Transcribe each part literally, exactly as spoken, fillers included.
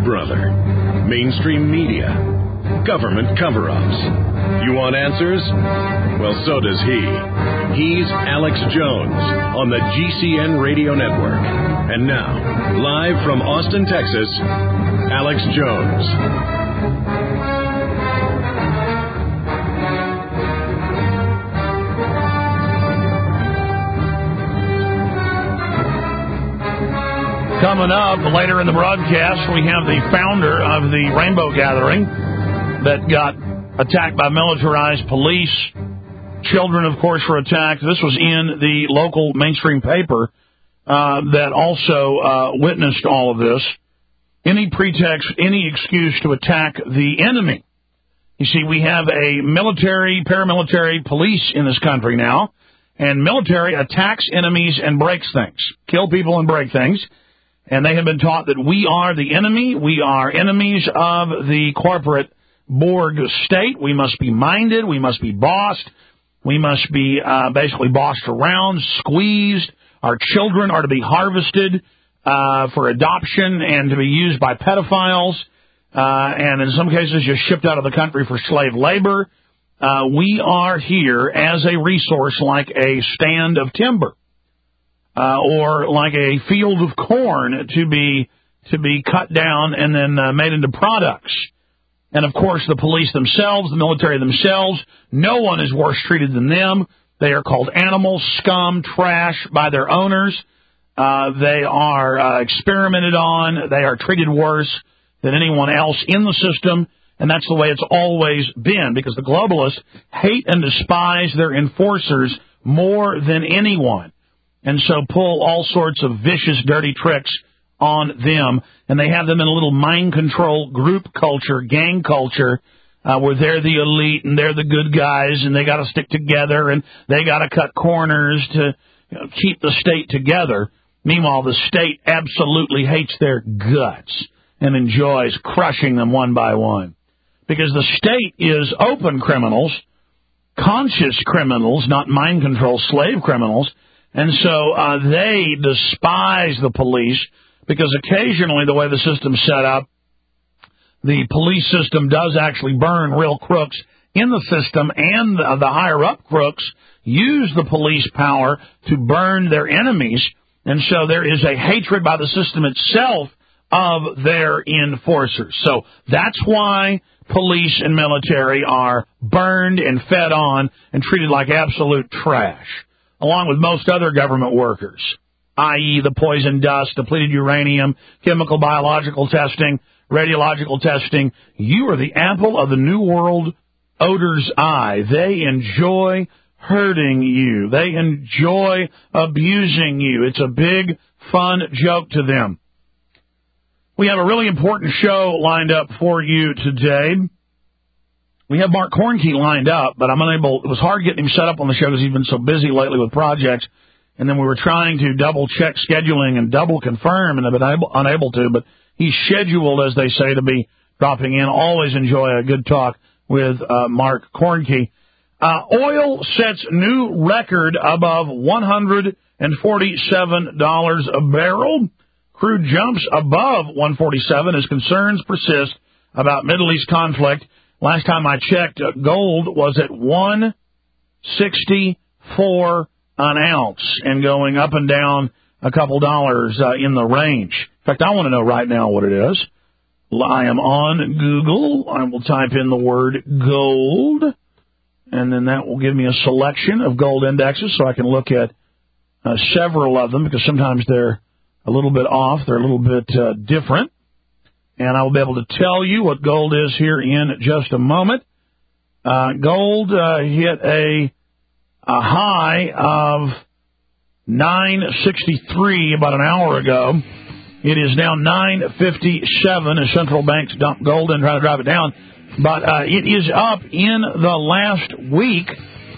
brother. Mainstream media. Government cover-ups. You want answers? Well, so does he. He's Alex Jones on the G C N Radio Network. And now, live from Austin, Texas, Alex Jones. Coming up later in the broadcast, we have the founder of the Rainbow Gathering that got attacked by militarized police. Children, of course, were attacked. This was in the local mainstream paper uh, that also uh, witnessed all of this. Any pretext, any excuse to attack the enemy. You see, we have a military, paramilitary police in this country now, and military attacks enemies and breaks things, kill people and break things. And they have been taught that we are the enemy. We are enemies of the corporate Borg state. We must be minded. We must be bossed. We must be uh, basically bossed around, squeezed. Our children are to be harvested uh, for adoption and to be used by pedophiles, uh, and in some cases just shipped out of the country for slave labor. Uh, we are here as a resource like a stand of timber. Uh, or like a field of corn to be to be cut down and then uh, made into products. And, of course, the police themselves, the military themselves, no one is worse treated than them. They are called animals, scum, trash by their owners. Uh, they are uh, experimented on. They are treated worse than anyone else in the system. And that's the way it's always been, because the globalists hate and despise their enforcers more than anyone. And so pull all sorts of vicious, dirty tricks on them. And they have them in a little mind control group culture, gang culture, uh, where they're the elite and they're the good guys and they got to stick together and they got to cut corners to you know, keep the state together. Meanwhile, the state absolutely hates their guts and enjoys crushing them one by one. Because the state is open criminals, conscious criminals, not mind control slave criminals. And so uh, they despise the police because occasionally the way the system's set up, the police system does actually burn real crooks in the system, and the, the higher-up crooks use the police power to burn their enemies. And so there is a hatred by the system itself of their enforcers. So that's why police and military are burned and fed on and treated like absolute trash, along with most other government workers, that is the poison dust, depleted uranium, chemical biological testing, radiological testing. You are the apple of the New World Order's eye. They enjoy hurting you. They enjoy abusing you. It's a big, fun joke to them. We have a really important show lined up for you today. We have Mark Kornke lined up, but I'm unable. It was hard getting him set up on the show because he's been so busy lately with projects. And then we were trying to double-check scheduling and double-confirm, and I've been able, unable to. But he's scheduled, as they say, to be dropping in. Always enjoy a good talk with uh, Mark Kornke. Uh, oil sets new record above one hundred forty-seven dollars a barrel. Crude jumps above one forty-seven as concerns persist about Middle East conflict. Last time I checked, uh, gold was at one sixty-four an ounce and going up and down a couple dollars uh, in the range. In fact, I want to know right now what it is. I am on Google. I will type in the word gold, and then that will give me a selection of gold indexes so I can look at uh, several of them because sometimes they're a little bit off. They're a little bit uh, different. And I will be able to tell you what gold is here in just a moment. Uh, gold uh, hit a, a high of nine sixty-three about an hour ago. It is now nine fifty-seven as central banks dump gold and try to drive it down. But uh, it is up in the last week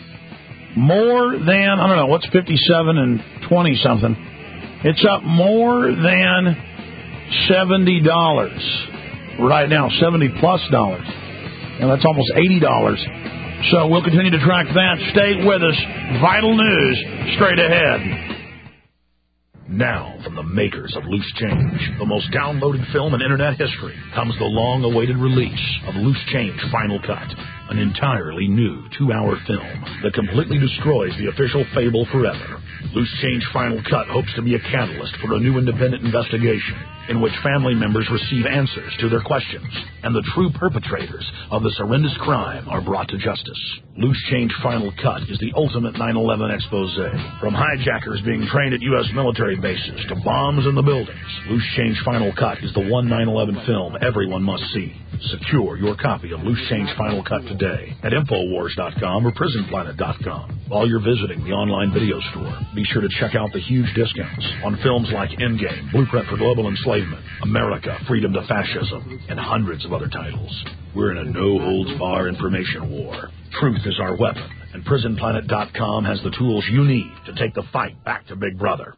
more than, I don't know, what's fifty-seven and twenty something? It's up more than seventy dollars right now, seventy plus dollars. And that's almost eighty dollars. So we'll continue to track that. Stay with us. Vital news straight ahead. Now, from the makers of Loose Change, the most downloaded film in internet history, comes the long-awaited release of Loose Change Final Cut, an entirely new two-hour film that completely destroys the official fable forever. Loose Change Final Cut hopes to be a catalyst for a new independent investigation in which family members receive answers to their questions, and the true perpetrators of this horrendous crime are brought to justice. Loose Change Final Cut is the ultimate nine eleven expose. From hijackers being trained at U S military bases to bombs in the buildings, Loose Change Final Cut is the one nine eleven film everyone must see. Secure your copy of Loose Change Final Cut today at Infowars dot com or Prison Planet dot com. While you're visiting the online video store, be sure to check out the huge discounts on films like Endgame, Blueprint for Global Enslavement, America, Freedom to Fascism, and hundreds of other titles. We're in a no-holds-barred information war. Truth is our weapon, and Prison Planet dot com has the tools you need to take the fight back to Big Brother.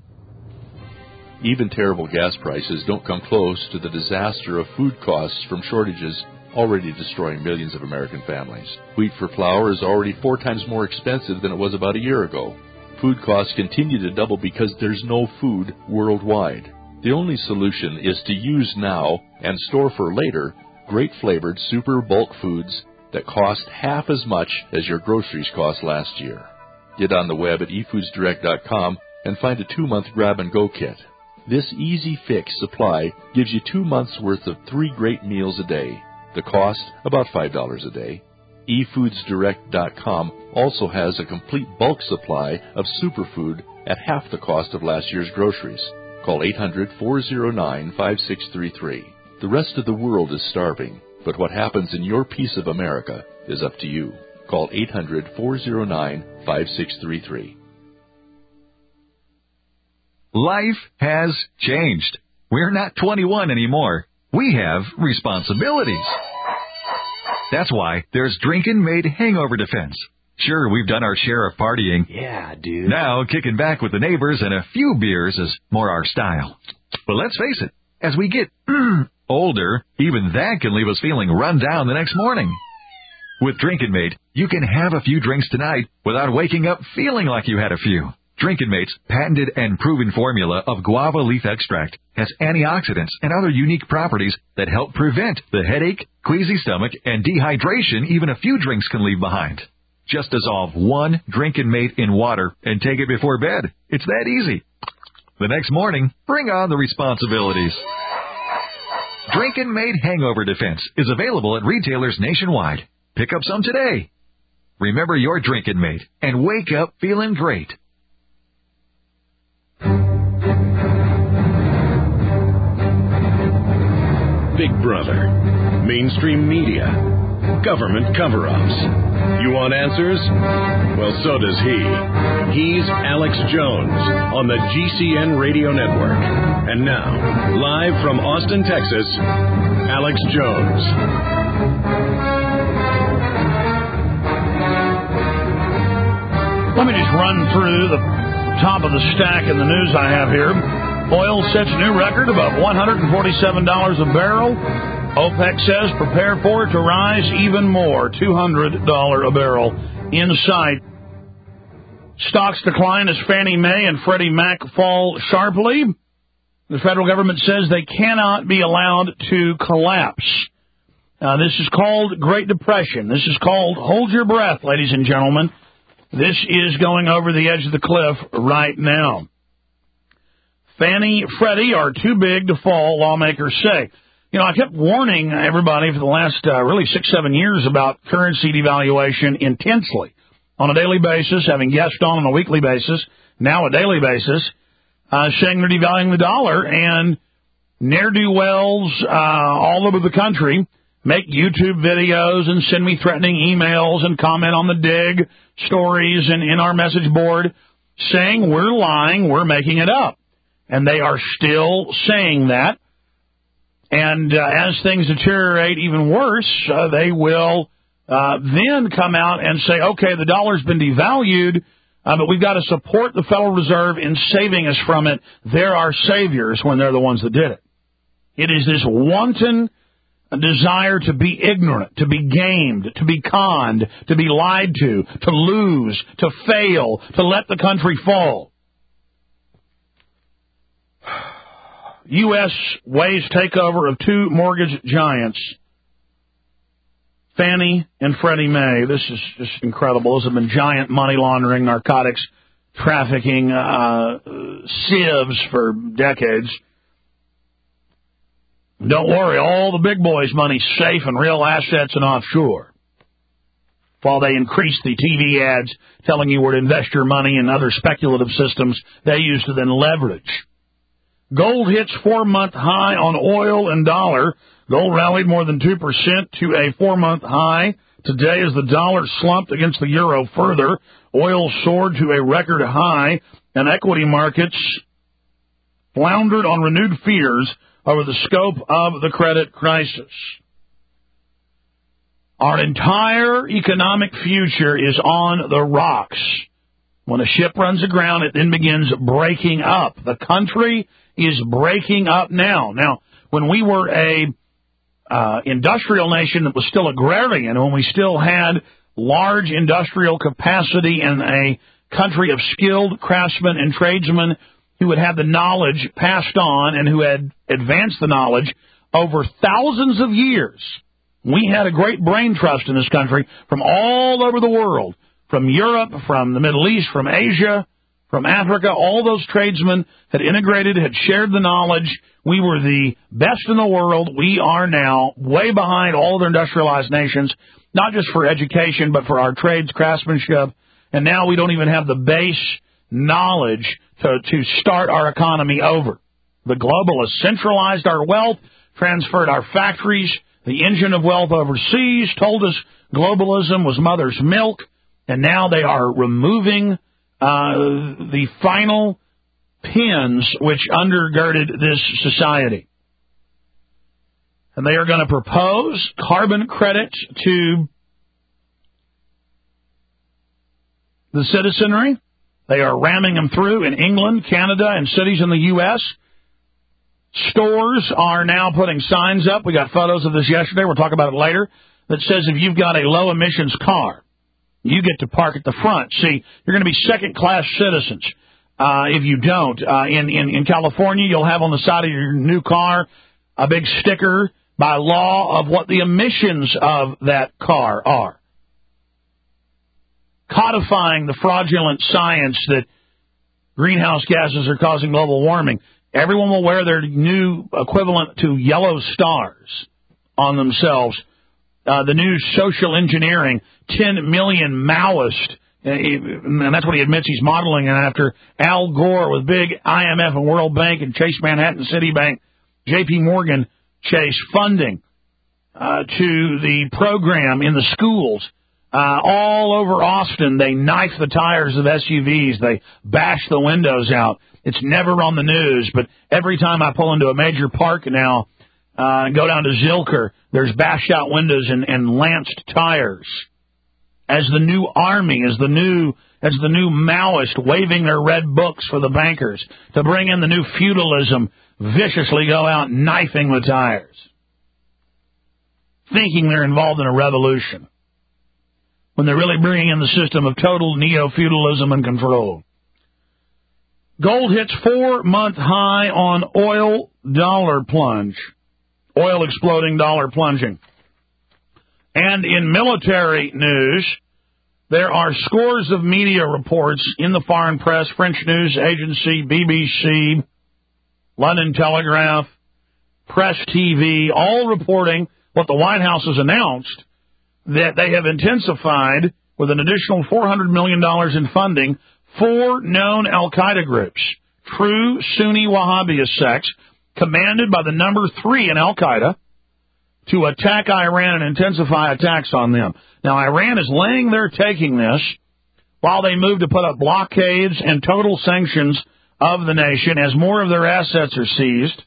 Even terrible gas prices don't come close to the disaster of food costs from shortages already destroying millions of American families. Wheat for flour is already four times more expensive than it was about a year ago. Food costs continue to double because there's no food worldwide. The only solution is to use now and store for later great flavored super bulk foods that cost half as much as your groceries cost last year. Get on the web at e foods direct dot com and find a two-month grab-and-go kit. This easy fix supply gives you two months' worth of three great meals a day. The cost, about five dollars a day. e foods direct dot com also has a complete bulk supply of superfood at half the cost of last year's groceries. Call eight hundred, four oh nine, five six three three. The rest of the world is starving, but what happens in your piece of America is up to you. Call eight hundred, four oh nine, five six three three. Life has changed. We're not twenty-one anymore. We have responsibilities. That's why there's Drinkin' Made Hangover Defense. Sure, we've done our share of partying. Yeah, dude. Now, kicking back with the neighbors and a few beers is more our style. But let's face it, as we get older, even that can leave us feeling run down the next morning. With Drinkin' Made, you can have a few drinks tonight without waking up feeling like you had a few. Drinkin' Mate's patented and proven formula of guava leaf extract has antioxidants and other unique properties that help prevent the headache, queasy stomach, and dehydration even a few drinks can leave behind. Just dissolve one Drinkin' Mate in water and take it before bed. It's that easy. The next morning, bring on the responsibilities. Drinkin' Made Hangover Defense is available at retailers nationwide. Pick up some today. Remember your Drinkin' Mate and wake up feeling great. Big Brother, mainstream media, government cover-ups. You want answers? Well, so does he. He's Alex Jones on the G C N Radio Network. And now, live from Austin, Texas, Alex Jones. Let me just run through the top of the stack in the news I have here. Oil sets new record above one hundred forty-seven dollars a barrel. OPEC says prepare for it to rise even more, two hundred dollars a barrel in sight. Stocks decline as Fannie Mae and Freddie Mac fall sharply. The federal government says they cannot be allowed to collapse. Uh, this is called Great Depression. This is called hold your breath, ladies and gentlemen. This is going over the edge of the cliff right now. Fannie, Freddie are too big to fall, lawmakers say. You know, I kept warning everybody for the last uh, really six, seven years about currency devaluation intensely on a daily basis, having guests on on a weekly basis, now a daily basis, uh, saying they're devaluing the dollar, and ne'er-do-wells uh, all over the country make YouTube videos and send me threatening emails and comment on the dig stories and in our message board saying we're lying, we're making it up. And they are still saying that. And uh, as things deteriorate even worse, uh, they will uh, then come out and say, okay, the dollar's been devalued, uh, but we've got to support the Federal Reserve in saving us from it. They're our saviors when they're the ones that did it. It is this wanton desire to be ignorant, to be gamed, to be conned, to be lied to, to lose, to fail, to let the country fall. U S weighs takeover of two mortgage giants, Fannie and Freddie Mae. This is just incredible. Those have been giant money laundering, narcotics, trafficking uh, sieves for decades. Don't worry, all the big boys' money's safe in real assets and offshore. While they increase the T V ads telling you where to invest your money in other speculative systems they use to then leverage. Gold hits four-month high on oil and dollar. Gold rallied more than two percent to a four-month high today as the dollar slumped against the euro further. Oil soared to a record high, and equity markets floundered on renewed fears over the scope of the credit crisis. Our entire economic future is on the rocks. When a ship runs aground, it then begins breaking up. The country is breaking up now. Now, when we were a uh, industrial nation that was still agrarian, when we still had large industrial capacity and a country of skilled craftsmen and tradesmen who had had the knowledge passed on and who had advanced the knowledge over thousands of years, we had a great brain trust in this country from all over the world, from Europe, from the Middle East, from Asia, from Africa. All those tradesmen had integrated, had shared the knowledge. We were the best in the world. We are now way behind all other industrialized nations, not just for education, but for our trades, craftsmanship. And now we don't even have the base knowledge to, to start our economy over. The globalists centralized our wealth, transferred our factories, the engine of wealth overseas, told us globalism was mother's milk, and now they are removing uh, the final pins which undergirded this society. And they are going to propose carbon credits to the citizenry. They are ramming them through in England, Canada, and cities in the U S Stores are now putting signs up. We got photos of this yesterday. We'll talk about it later. That says if you've got a low-emissions car, you get to park at the front. See, you're going to be second-class citizens uh, if you don't. Uh, in, in, in California, you'll have on the side of your new car a big sticker by law of what the emissions of that car are, codifying the fraudulent science that greenhouse gases are causing global warming. Everyone will wear their new equivalent to yellow stars on themselves. Uh, the new social engineering, ten million Maoist, and that's what he admits he's modeling after. Al Gore with big I M F and World Bank and Chase Manhattan Citibank, J P Morgan Chase funding uh, to the program in the schools. Uh, all over Austin, they knife the tires of S U Vs. They bash the windows out. It's never on the news, but every time I pull into a major park now uh, and go down to Zilker, there's bashed out windows and, and lanced tires. As the new army, as the new as the new Maoist waving their red books for the bankers to bring in the new feudalism, viciously go out knifing the tires, thinking they're involved in a revolution, when they're really bringing in the system of total neo-feudalism and control. Gold hits four-month high on oil, dollar plunge. Oil exploding, dollar plunging. And in military news, there are scores of media reports in the foreign press, French news agency, B B C, London Telegraph, Press T V, all reporting what the White House has announced, that they have intensified with an additional four hundred million dollars in funding four known al-Qaeda groups, true Sunni Wahhabist sects, commanded by the number three in al-Qaeda, to attack Iran and intensify attacks on them. Now, Iran is laying there taking this while they move to put up blockades and total sanctions of the nation as more of their assets are seized.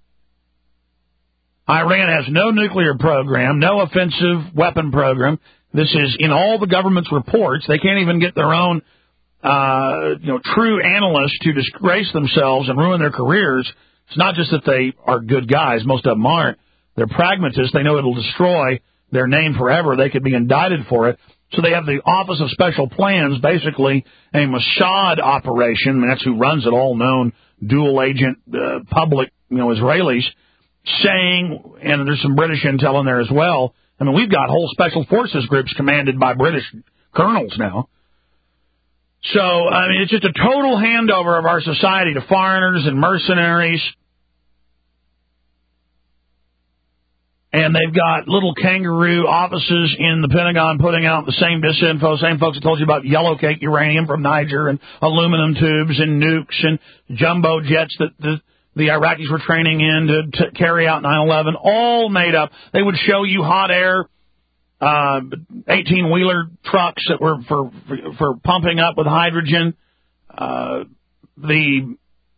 Iran has no nuclear program, no offensive weapon program. This is in all the government's reports. They can't even get their own uh, you know, true analysts to disgrace themselves and ruin their careers. It's not just that they are good guys. Most of them aren't. They're pragmatists. They know it'll destroy their name forever. They could be indicted for it. So they have the Office of Special Plans, basically a Mossad operation. That's who runs it, all known dual agent uh, public you know, Israelis saying, and there's some British intel in there as well. I mean, we've got whole special forces groups commanded by British colonels now. So, I mean, it's just a total handover of our society to foreigners and mercenaries. And they've got little kangaroo offices in the Pentagon putting out the same disinfo, same folks that told you about yellow cake uranium from Niger and aluminum tubes and nukes and jumbo jets that the, the Iraqis were training in to, to carry out nine eleven, all made up. They would show you hot air, uh, eighteen-wheeler trucks that were for, for, for pumping up with hydrogen, uh, the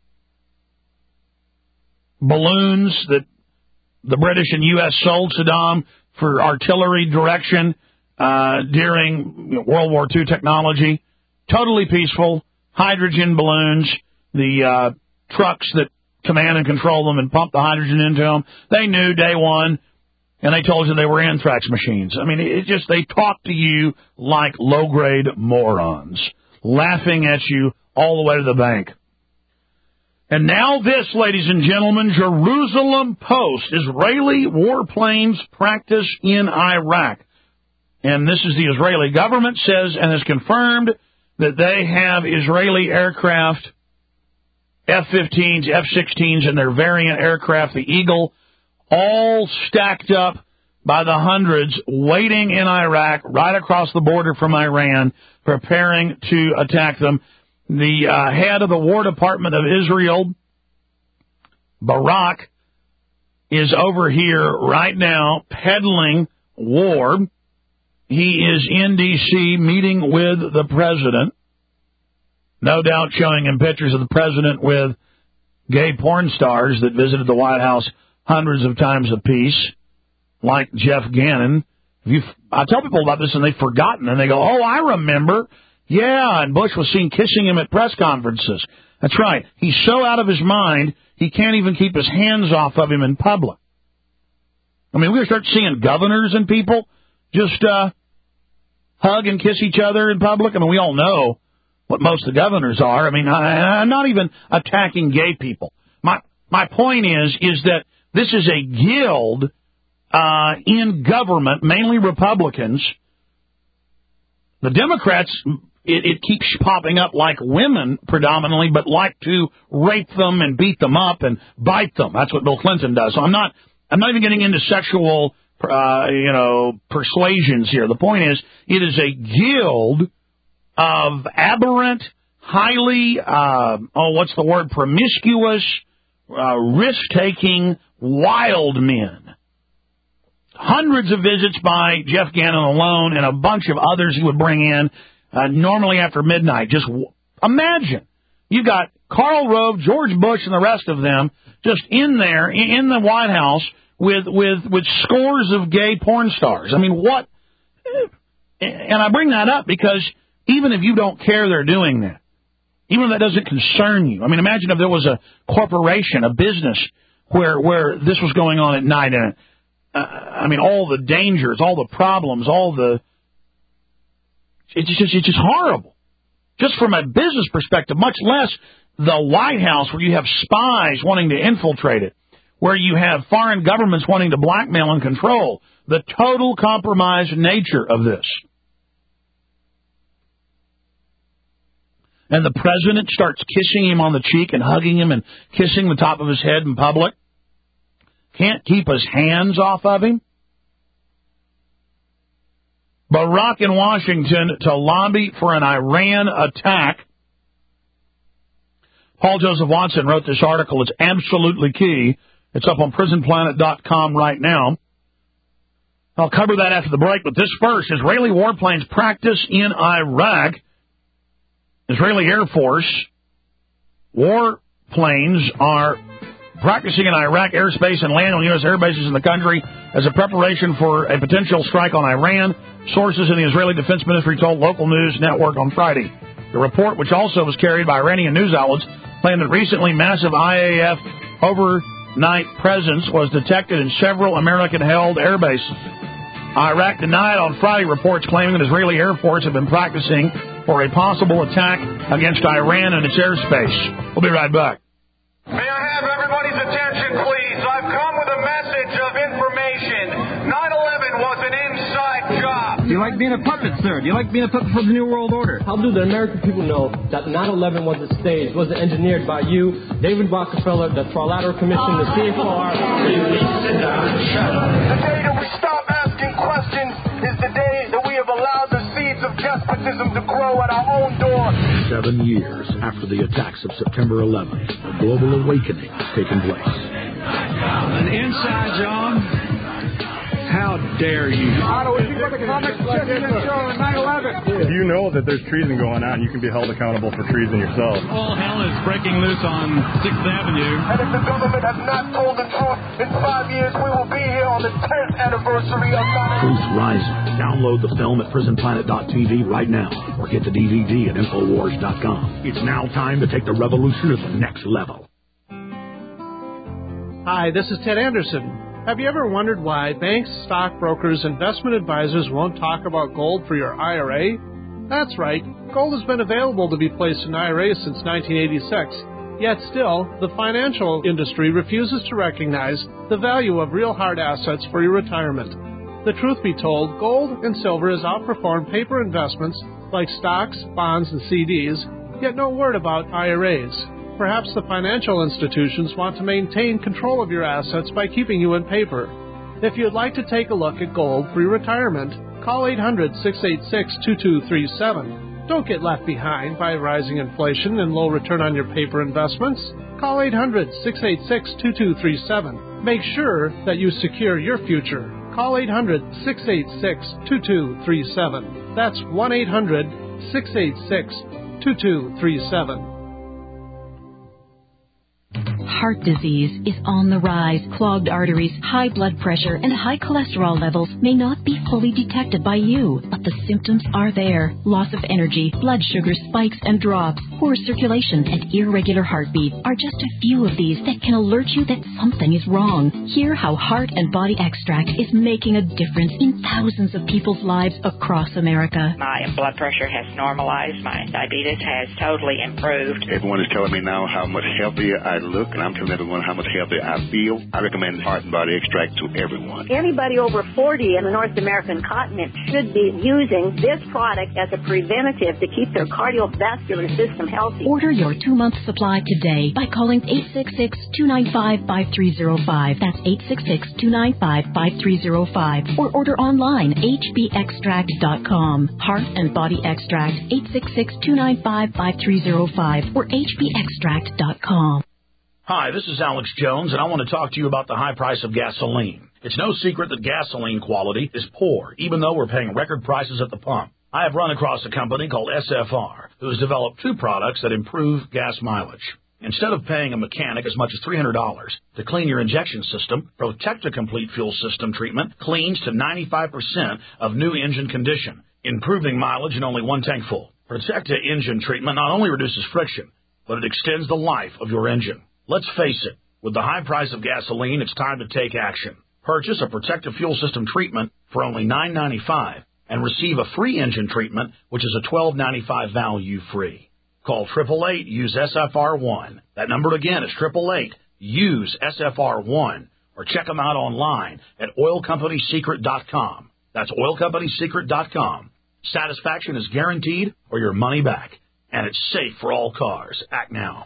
balloons that the British and U S sold Saddam for artillery direction uh, during you know, World War Two technology. Totally peaceful. Hydrogen balloons, the uh, trucks that command and control them and pump the hydrogen into them. They knew day one, and they told you they were anthrax machines. I mean, it just, they talk to you like low-grade morons, laughing at you all the way to the bank. And now this, ladies and gentlemen, Jerusalem Post, Israeli warplanes practice in Iraq. And this is the Israeli government says and has confirmed that they have Israeli aircraft, F fifteens, F sixteens, and their variant aircraft, the Eagle, all stacked up by the hundreds, waiting in Iraq, right across the border from Iran, preparing to attack them. The uh, head of the War Department of Israel, Barak, is over here right now peddling war. He is in D C meeting with the president, no doubt showing him pictures of the president with gay porn stars that visited the White House hundreds of times apiece, like Jeff Gannon. If you, I tell people about this and they've forgotten, and they go, oh, I remember. Yeah, and Bush was seen kissing him at press conferences. That's right. He's so out of his mind, he can't even keep his hands off of him in public. I mean, we're going to start seeing governors and people just uh, hug and kiss each other in public. I mean, we all know what most of the governors are. I mean, I, I'm not even attacking gay people. My my point is, is that this is a guild uh, in government, mainly Republicans. The Democrats, it, it keeps popping up like women predominantly, but like to rape them and beat them up and bite them. That's what Bill Clinton does. So I'm not, I'm not even getting into sexual, uh, you know, persuasions here. The point is, it is a guild of aberrant, highly, uh, oh, what's the word, promiscuous, uh, risk-taking, wild men. Hundreds of visits by Jeff Gannon alone and a bunch of others he would bring in, uh, normally after midnight. Just w- imagine. You've got Karl Rove, George Bush, and the rest of them just in there, in, in the White House, with, with, with scores of gay porn stars. I mean, what? And I bring that up because even if you don't care they're doing that, even if that doesn't concern you, I mean, imagine if there was a corporation, a business, where where this was going on at night, and uh, I mean, all the dangers, all the problems, all the, it's just, it's just horrible. Just from a business perspective, much less the White House where you have spies wanting to infiltrate it, where you have foreign governments wanting to blackmail and control. The total compromised nature of this. And the president starts kissing him on the cheek and hugging him and kissing the top of his head in public. Can't keep his hands off of him. Barack in Washington to lobby for an Iran attack. Paul Joseph Watson wrote this article. It's absolutely key. It's up on prison planet dot com right now. I'll cover that after the break, but this first, Israeli warplanes practice in Iraq. Israeli Air Force warplanes are practicing in Iraq airspace and land on U S air bases in the country as a preparation for a potential strike on Iran. Sources in the Israeli Defense Ministry told local news network on Friday. The report, which also was carried by Iranian news outlets, claimed that recently massive I A F overnight presence was detected in several American-held air bases. Iraq denied on Friday reports claiming that Israeli Air Force have been practicing for a possible attack against Iran and its airspace. We'll be right back. May I have everybody's attention, please? I've come with a message of information. nine eleven was an inside job. Do you like being a puppet, sir? Do you like being a puppet for the New World Order? How do the American people know that nine eleven was staged, was engineered by you, David Rockefeller, the Trilateral Commission, the C F R? Sit down and shut up. The day that we stop asking questions is the day that we have allowed the seeds of despotism to grow at our own door. Seven years after the attacks of September eleventh, a global awakening has taken place. An inside job? How dare you? Otto, if you put the comic section show on nine eleven. If you know that there's treason going on, you can be held accountable for treason yourself. All hell is breaking loose on sixth Avenue. And if the government has not told the truth, in five years we will be here on the tenth anniversary of nine eleven. Truth Rising. Download the film at prison planet dot t v right now, or get the D V D at infowars dot com. It's now time to take the revolution to the next level. Hi, this is Ted Anderson. Have you ever wondered why banks, stockbrokers, investment advisors won't talk about gold for your I R A? That's right. Gold has been available to be placed in I R As since nineteen eighty-six. Yet still, the financial industry refuses to recognize the value of real hard assets for your retirement. The truth be told, gold and silver has outperformed paper investments like stocks, bonds, and C Ds, yet no word about I R As. Perhaps the financial institutions want to maintain control of your assets by keeping you in paper. If you'd like to take a look at gold for your retirement, call eight hundred, six eight six, two two three seven. Don't get left behind by rising inflation and low return on your paper investments. Call eight hundred, six eight six, two two three seven. Make sure that you secure your future. Call eight hundred, six eight six, two two three seven. That's one eight hundred, six eight six, two two three seven. Heart disease is on the rise. Clogged arteries, high blood pressure, and high cholesterol levels may not be fully detected by you, but the symptoms are there. Loss of energy, blood sugar spikes and drops, poor circulation, and irregular heartbeat are just a few of these that can alert you that something is wrong. Hear how Heart and Body Extract is making a difference in thousands of people's lives across America. My blood pressure has normalized. My diabetes has totally improved. Everyone is telling me now how much healthier I look, and I'm telling everyone how much healthier I feel. I recommend Heart and Body Extract to everyone. Anybody over forty in the North American continent should be using this product as a preventative to keep their cardiovascular system healthy. Order your two-month supply today by calling eight six six, two nine five, five three zero five. That's eight six six, two nine five, five three zero five. Or order online, h b extract dot com. Heart and Body Extract, eight six six, two nine five, five three zero five or h b extract dot com. Hi, this is Alex Jones, and I want to talk to you about the high price of gasoline. It's no secret that gasoline quality is poor, even though we're paying record prices at the pump. I have run across a company called S F R, who has developed two products that improve gas mileage. Instead of paying a mechanic as much as three hundred dollars to clean your injection system, Protecta Complete Fuel System treatment cleans to ninety-five percent of new engine condition, improving mileage in only one tank full. Protecta engine treatment not only reduces friction, but it extends the life of your engine. Let's face it, with the high price of gasoline, it's time to take action. Purchase a Protecta Fuel System treatment for only nine ninety-five and receive a free engine treatment, which is a twelve ninety-five value free. Call eight eight eight, use S F R one. That number again is eight eight eight, use S F R one. Or check them out online at oil company secret dot com. That's oil company secret dot com. Satisfaction is guaranteed or your money back. And it's safe for all cars. Act now.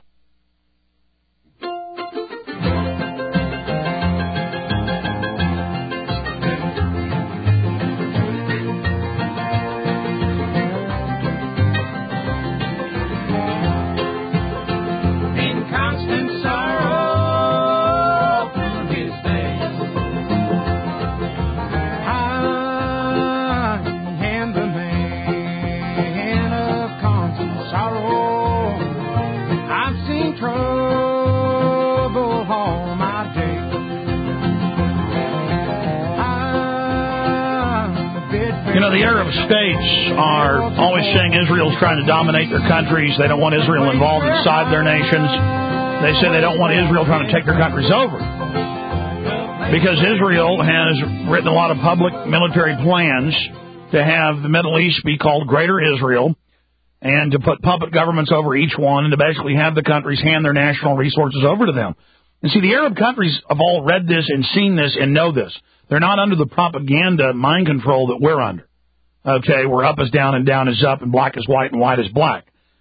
You know, the Arab states are always saying Israel's trying to dominate their countries. They don't want Israel involved inside their nations. They say they don't want Israel trying to take their countries over. Because Israel has written a lot of public military plans to have the Middle East be called Greater Israel, and to put puppet governments over each one and to basically have the countries hand their national resources over to them. And see, the Arab countries have all read this and seen this and know this. They're not under the propaganda mind control that we're under. Okay, where up is down and down is up and black is white and white is black.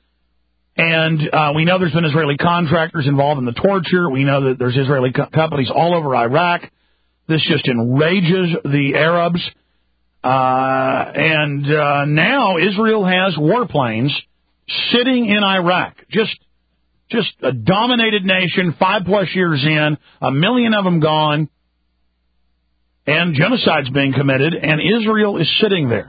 And uh, we know there's been Israeli contractors involved in the torture. We know that there's Israeli co- companies all over Iraq. This just enrages the Arabs. Uh, and uh, now Israel has warplanes sitting in Iraq. Just just a dominated nation, five-plus years in, a million of them gone, and genocide's being committed, and Israel is sitting there.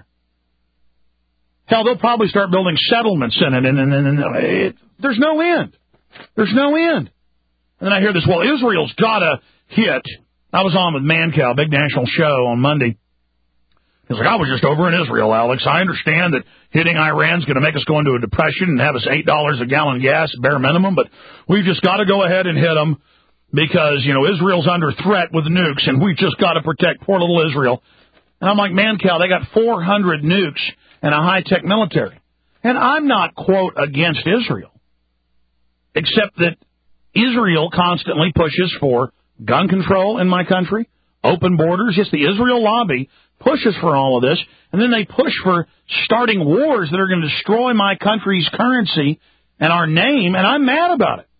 Hell, they'll probably start building settlements in it, and, and, and, and it, there's no end. There's no end. And then I hear this, well, Israel's got to hit. I was on with Mancow, big national show on Monday. He's like, I was just over in Israel, Alex. I understand that hitting Iran's going to make us go into a depression and have us eight dollars a gallon gas, bare minimum, but we've just got to go ahead and hit them because, you know, Israel's under threat with nukes, and we've just got to protect poor little Israel. And I'm like, Mancow, they got four hundred nukes and a high-tech military. And I'm not, quote, against Israel, except that Israel constantly pushes for gun control in my country, open borders. Yes, the Israel lobby pushes for all of this, and then they push for starting wars that are going to destroy my country's currency and our name, and I'm mad about it.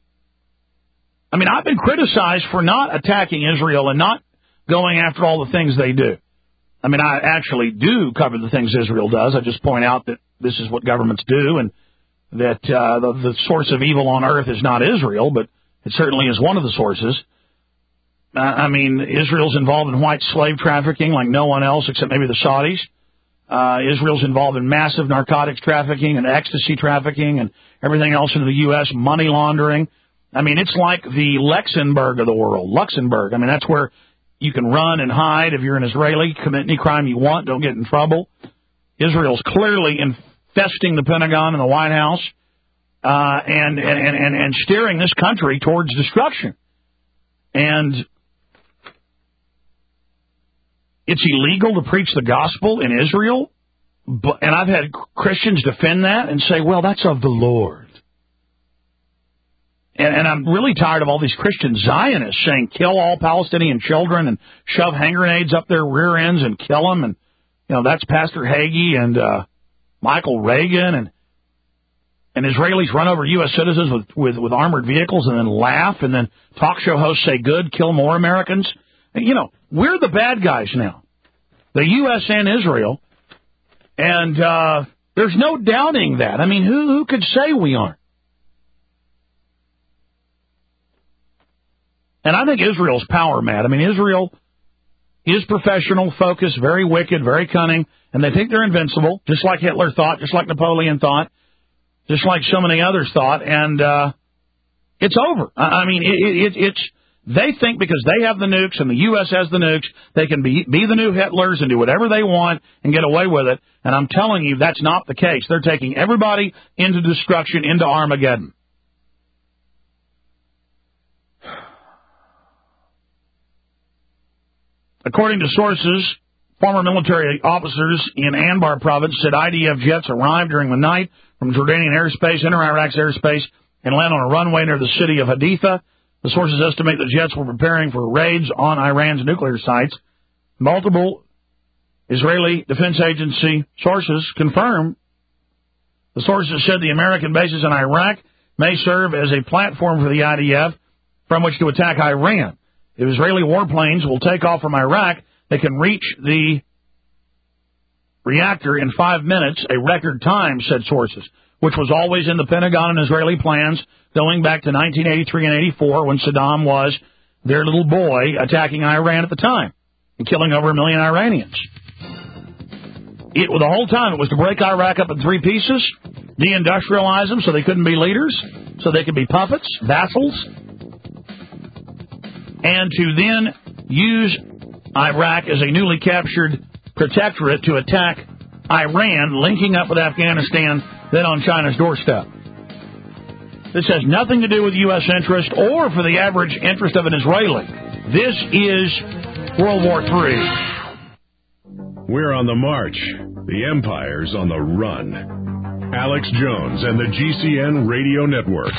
I mean, I've been criticized for not attacking Israel and not going after all the things they do. I mean, I actually do cover the things Israel does. I just point out that this is what governments do and that uh, the, the source of evil on earth is not Israel, but it certainly is one of the sources. Uh, I mean, Israel's involved in white slave trafficking like no one else except maybe the Saudis. Uh, Israel's involved in massive narcotics trafficking and ecstasy trafficking and everything else into the U S, money laundering. I mean, it's like the Luxembourg of the world. Luxembourg. I mean, that's where you can run and hide if you're an Israeli, commit any crime you want, don't get in trouble. Israel's clearly infesting the Pentagon and the White House uh, and, and, and, and steering this country towards destruction. And it's illegal to preach the gospel in Israel, but, and I've had Christians defend that and say, well, that's of the Lord. And, and I'm really tired of all these Christian Zionists saying kill all Palestinian children and shove hand grenades up their rear ends and kill them. And, you know, that's Pastor Hagee and uh, Michael Reagan. And, and Israelis run over U S citizens with, with, with armored vehicles and then laugh. And then talk show hosts say, good, kill more Americans. And, you know, we're the bad guys now, the U S and Israel. And uh, there's no doubting that. I mean, who, who could say we aren't? And I think Israel's power mad. I mean, Israel is professional, focused, very wicked, very cunning, and they think they're invincible, just like Hitler thought, just like Napoleon thought, just like so many others thought, and uh, it's over. I mean, it, it, it's they think because they have the nukes and the U S has the nukes, they can be, be the new Hitlers and do whatever they want and get away with it, and I'm telling you, that's not the case. They're taking everybody into destruction, into Armageddon. According to sources, former military officers in Anbar province said I D F jets arrived during the night from Jordanian airspace, enter Iraq's airspace, and land on a runway near the city of Haditha. The sources estimate the jets were preparing for raids on Iran's nuclear sites. Multiple Israeli Defense Agency sources confirm. The sources said the American bases in Iraq may serve as a platform for the I D F from which to attack Iran. If Israeli warplanes will take off from Iraq, they can reach the reactor in five minutes, a record time, said sources, which was always in the Pentagon and Israeli plans going back to nineteen eighty-three and eighty-four when Saddam was their little boy attacking Iran at the time and killing over a million Iranians. It, the whole time it was to break Iraq up in three pieces, deindustrialize them so they couldn't be leaders, so they could be puppets, vassals, and to then use Iraq as a newly captured protectorate to attack Iran, linking up with Afghanistan, then on China's doorstep. This has nothing to do with U S interest or for the average interest of an Israeli. This is World War Three. We're on the march. The empire's on the run. Alex Jones and the G C N Radio Network.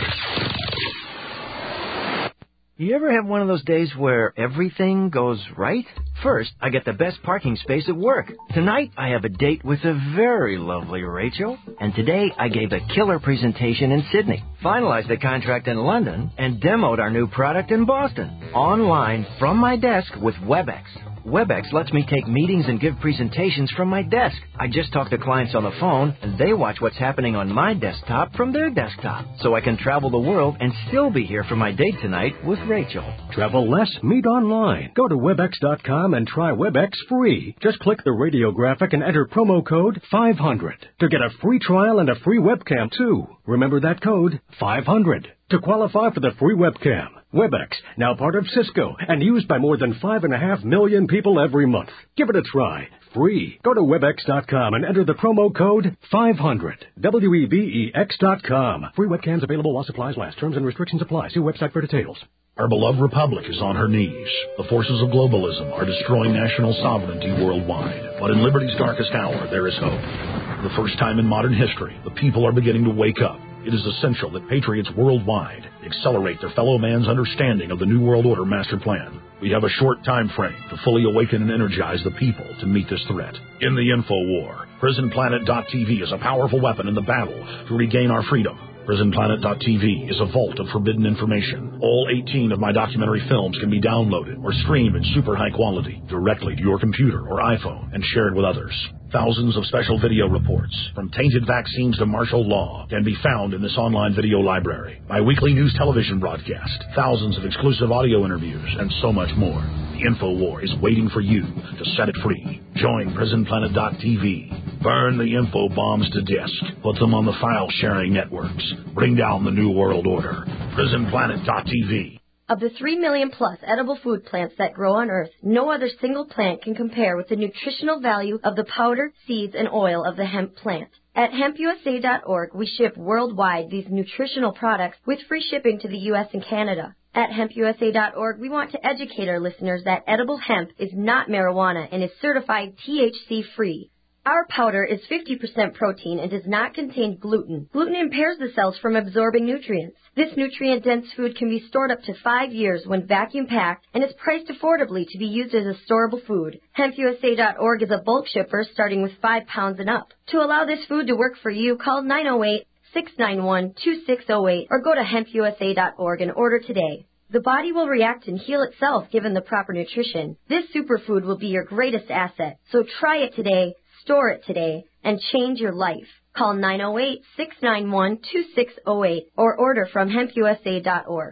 You ever have one of those days where everything goes right? First, I get the best parking space at work. Tonight, I have a date with a very lovely Rachel. And today, I gave a killer presentation in Sydney, finalized the contract in London, and demoed our new product in Boston. Online, from my desk with WebEx. WebEx lets me take meetings and give presentations from my desk. I just talk to clients on the phone, and they watch what's happening on my desktop from their desktop. So I can travel the world and still be here for my date tonight with Rachel. Travel less, meet online. Go to webex dot com and try WebEx free. Just click the radio graphic and enter promo code five hundred to get a free trial and a free webcam, too. Remember that code, five hundred, to qualify for the free webcam. WebEx, now part of Cisco, and used by more than five and a half million people every month. Give it a try. Free. Go to webex dot com and enter the promo code five hundred. W E B E X dot com. Free webcams available while supplies last. Terms and restrictions apply. See website for details. Our beloved republic is on her knees. The forces of globalism are destroying national sovereignty worldwide. But in liberty's darkest hour, there is hope. For the first time in modern history, the people are beginning to wake up. It is essential that patriots worldwide accelerate their fellow man's understanding of the New World Order master plan. We have a short time frame to fully awaken and energize the people to meet this threat. In the info war, prison planet dot t v is a powerful weapon in the battle to regain our freedom. prison planet dot t v is a vault of forbidden information. All eighteen of my documentary films can be downloaded or streamed in super high quality directly to your computer or iPhone and shared with others. Thousands of special video reports, from tainted vaccines to martial law, can be found in this online video library. My weekly news television broadcast, thousands of exclusive audio interviews, and so much more. The InfoWar is waiting for you to set it free. Join prison planet dot t v. Burn the info bombs to disk. Put them on the file-sharing networks. Bring down the New World Order. prison planet dot t v. Of the three million plus edible food plants that grow on Earth, no other single plant can compare with the nutritional value of the powder, seeds, and oil of the hemp plant. At hemp u s a dot org, we ship worldwide these nutritional products with free shipping to the U S and Canada. At hemp u s a dot org, we want to educate our listeners that edible hemp is not marijuana and is certified T H C-free. Our powder is fifty percent protein and does not contain gluten. Gluten impairs the cells from absorbing nutrients. This nutrient-dense food can be stored up to five years when vacuum-packed and is priced affordably to be used as a storable food. hemp u s a dot org is a bulk shipper starting with five pounds and up. To allow this food to work for you, call nine oh eight, six nine one, two six oh eight or go to hemp u s a dot org and order today. The body will react and heal itself given the proper nutrition. This superfood will be your greatest asset. So try it today. Store it today, and change your life. Call nine oh eight, six nine one, two six oh eight or order from hemp u s a dot org.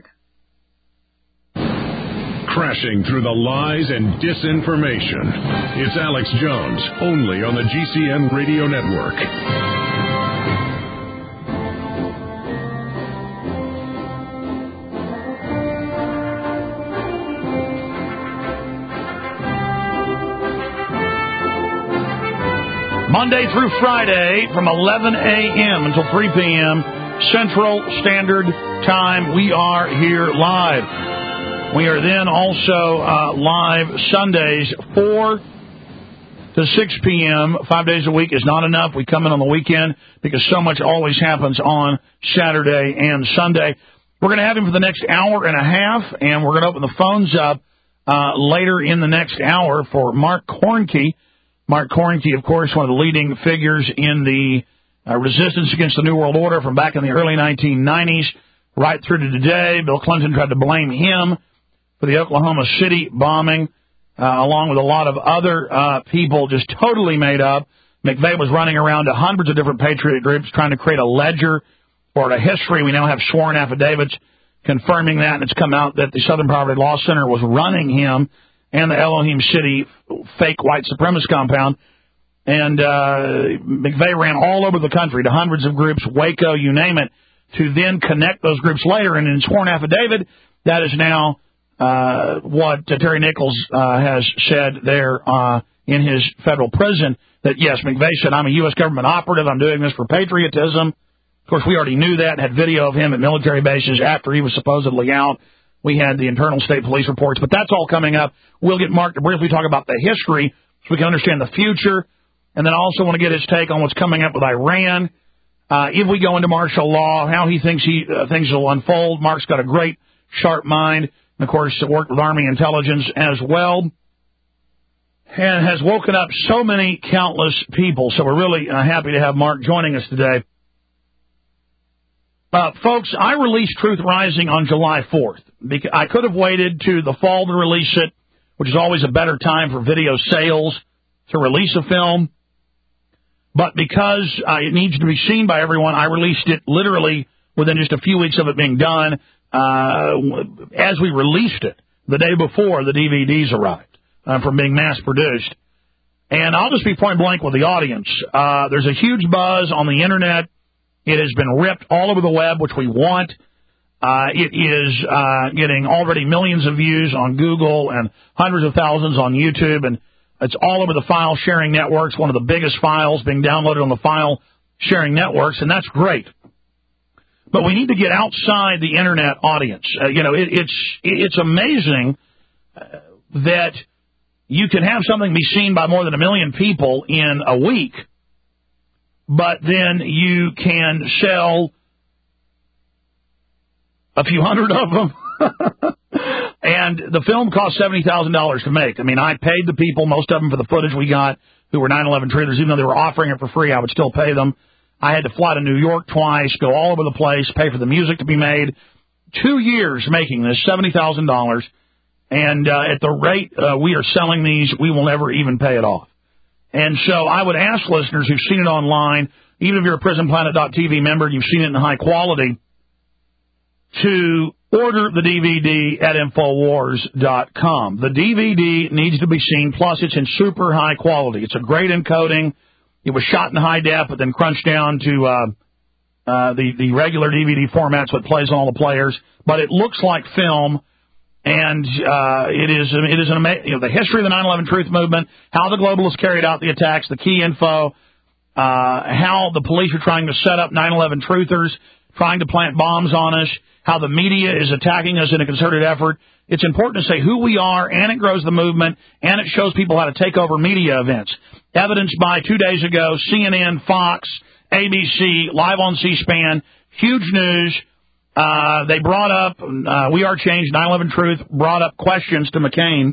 Crashing through the lies and disinformation. It's Alex Jones, only on the G C N Radio Network. Monday through Friday from eleven a.m. until three p.m. Central Standard Time. We are here live. We are then also uh, live Sundays four to six p.m. Five days a week is not enough. We come in on the weekend because so much always happens on Saturday and Sunday. We're going to have him for the next hour and a half, and we're going to open the phones up uh, later in the next hour for Mark Kornke. Mark Kornke, of course, one of the leading figures in the uh, resistance against the New World Order from back in the early nineteen nineties right through to today. Bill Clinton tried to blame him for the Oklahoma City bombing, uh, along with a lot of other uh, people just totally made up. McVeigh was running around to hundreds of different patriot groups trying to create a ledger or a history. We now have sworn affidavits confirming that, and it's come out that the Southern Poverty Law Center was running him and the Elohim City fake white supremacist compound. And uh, McVeigh ran all over the country to hundreds of groups, Waco, you name it, to then connect those groups later. And in sworn affidavit, that is now uh, what uh, Terry Nichols uh, has said there uh, in his federal prison, that, yes, McVeigh said, I'm a U S government operative, I'm doing this for patriotism. Of course, we already knew that, had video of him at military bases after he was supposedly out. We had the internal state police reports, but that's all coming up. We'll get Mark to briefly talk about the history so we can understand the future. And then I also want to get his take on what's coming up with Iran. Uh, if we go into martial law, how he thinks he uh, things will unfold. Mark's got a great, sharp mind. And, of course, worked with Army intelligence as well. And has woken up so many countless people. So we're really uh, happy to have Mark joining us today. Uh, folks, I released Truth Rising on July fourth. Because I could have waited to the fall to release it, which is always a better time for video sales to release a film. But because uh, it needs to be seen by everyone, I released it literally within just a few weeks of it being done uh, as we released it the day before the D V Ds arrived uh, from being mass-produced. And I'll just be point blank with the audience. Uh, there's a huge buzz on the Internet. It has been ripped all over the web, which we want. Uh, it is uh, getting already millions of views on Google and hundreds of thousands on YouTube, and it's all over the file-sharing networks, one of the biggest files being downloaded on the file-sharing networks, and that's great. But we need to get outside the Internet audience. Uh, you know, it, it's it's amazing uh, that you can have something be seen by more than a million people in a week, but then you can sell a few hundred of them. And the film cost seventy thousand dollars to make. I mean, I paid the people, most of them, for the footage we got, who were nine eleven truthers. Even though they were offering it for free, I would still pay them. I had to fly to New York twice, go all over the place, pay for the music to be made. Two years making this, seventy thousand dollars. And uh, at the rate uh, we are selling these, we will never even pay it off. And so I would ask listeners who've seen it online, even if you're a prison planet dot t v member and you've seen it in high quality, to order the D V D at Infowars dot com. The D V D needs to be seen, plus it's in super high quality. It's a great encoding. It was shot in high def, but then crunched down to uh, uh, the, the regular D V D format, so it plays on all the players. But it looks like film, and uh, it is it is an ama- you know, the history of the nine eleven Truth Movement, how the globalists carried out the attacks, the key info, uh, how the police are trying to set up nine eleven truthers, trying to plant bombs on us, how the media is attacking us in a concerted effort. It's important to say who we are, and it grows the movement, and it shows people how to take over media events. Evidenced by two days ago, C N N, Fox, A B C, live on C-SPAN, huge news. Uh, they brought up, uh, We Are Changed, nine eleven Truth, brought up questions to McCain.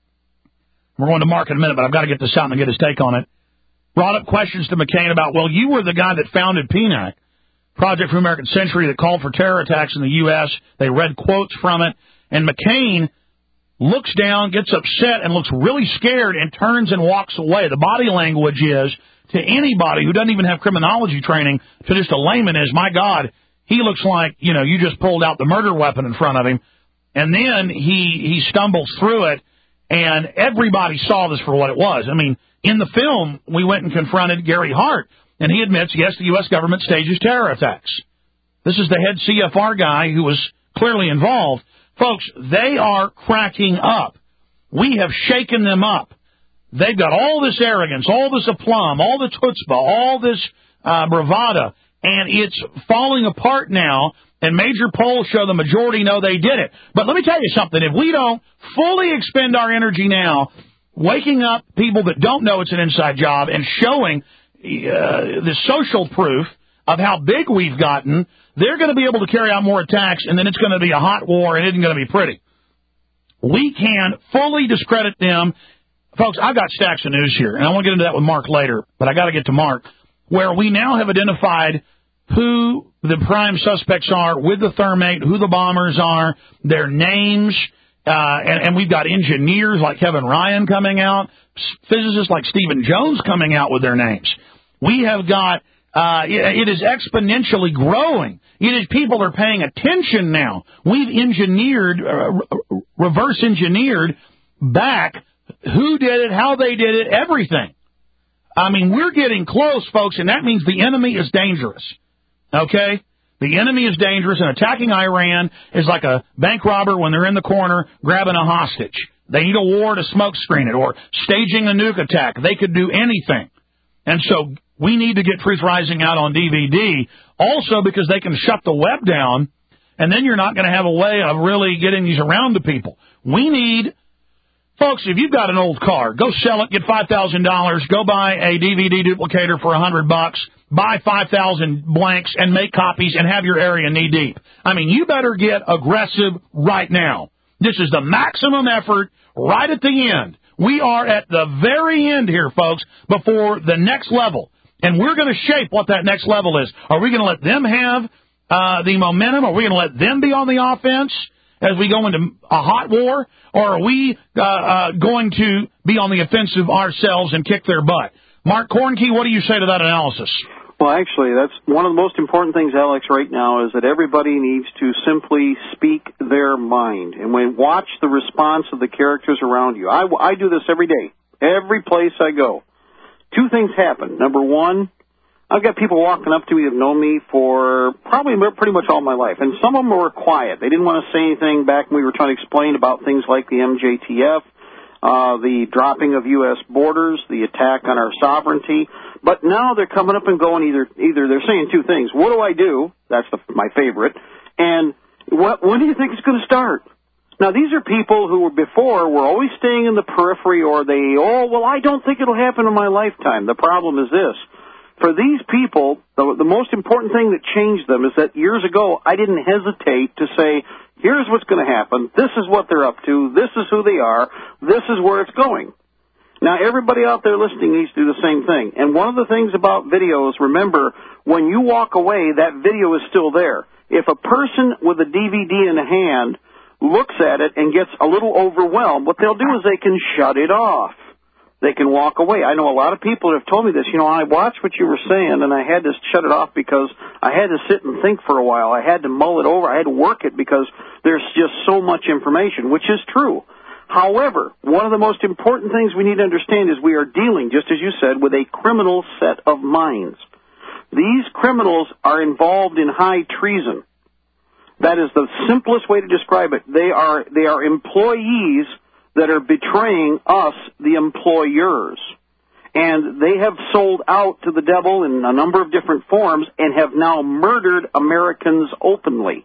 We're going to Mark in a minute, but I've got to get this out and get his take on it. Brought up questions to McCain about, well, you were the guy that founded P N A C, Project for American Century, that called for terror attacks in the U S They read quotes from it, and McCain looks down, gets upset, and looks really scared and turns and walks away. The body language is, to anybody who doesn't even have criminology training, to just a layman, is, my God, he looks like, you know, you just pulled out the murder weapon in front of him. And then he, he stumbles through it, and everybody saw this for what it was. I mean, in the film, we went and confronted Gary Hart, and he admits, yes, the U S government stages terror attacks. This is the head C F R guy who was clearly involved. Folks, they are cracking up. We have shaken them up. They've got all this arrogance, all this aplomb, all this chutzpah, all this uh, bravado, and it's falling apart now, and major polls show the majority know they did it. But let me tell you something. If we don't fully expend our energy now, waking up people that don't know it's an inside job and showing uh, the social proof of how big we've gotten, they're going to be able to carry out more attacks, and then it's going to be a hot war, and it isn't going to be pretty. We can fully discredit them. Folks, I've got stacks of news here, and I want to get into that with Mark later, but I got to get to Mark, where we now have identified who the prime suspects are with the thermate, who the bombers are, their names, uh, and, and we've got engineers like Kevin Ryan coming out, physicists like Stephen Jones coming out with their names. We have got, uh, it, it is exponentially growing. It is, people are paying attention now. We've engineered, uh, reverse engineered back who did it, how they did it, everything. I mean, we're getting close, folks, and that means the enemy is dangerous. Okay? The enemy is dangerous, and attacking Iran is like a bank robber when they're in the corner grabbing a hostage. They need a war to smoke screen it, or staging a nuke attack. They could do anything. And so we need to get Truth Rising out on D V D, also because they can shut the web down, and then you're not going to have a way of really getting these around to people. We need... Folks, if you've got an old car, go sell it, get five thousand dollars, go buy a D V D duplicator for one hundred bucks, buy five thousand blanks and make copies and have your area knee deep. I mean, you better get aggressive right now. This is the maximum effort right at the end. We are at the very end here, folks, before the next level. And we're going to shape what that next level is. Are we going to let them have uh, the momentum? Are we going to let them be on the offense as we go into a hot war? Or are we uh, uh, going to be on the offensive ourselves and kick their butt? Mark Kornke, what do you say to that analysis? Well, actually, that's one of the most important things, Alex, right now is that everybody needs to simply speak their mind. And when watch the response of the characters around you. I, I do this every day, every place I go. Two things happen. Number one, I've got people walking up to me that have known me for probably pretty much all my life. And some of them were quiet. They didn't want to say anything back when we were trying to explain about things like the M J T F, uh, the dropping of U S borders, the attack on our sovereignty. But now they're coming up and going either, either they're saying two things. What do I do? That's the, my favorite. And what, when do you think it's going to start? Now, these are people who were before were always staying in the periphery, or they, oh, well, I don't think it'll happen in my lifetime. The problem is this. For these people, the, the most important thing that changed them is that years ago, I didn't hesitate to say, here's what's going to happen. This is what they're up to. This is who they are. This is where it's going. Now, everybody out there listening needs to do the same thing. And one of the things about videos, remember, when you walk away, that video is still there. If a person with a D V D in hand looks at it and gets a little overwhelmed, what they'll do is they can shut it off. They can walk away. I know a lot of people have told me this. You know, I watched what you were saying, and I had to shut it off because I had to sit and think for a while. I had to mull it over. I had to work it because there's just so much information, which is true. However, one of the most important things we need to understand is we are dealing, just as you said, with a criminal set of minds. These criminals are involved in high treason. That is the simplest way to describe it. They are, they are employees that are betraying us, the employers. And they have sold out to the devil in a number of different forms and have now murdered Americans openly.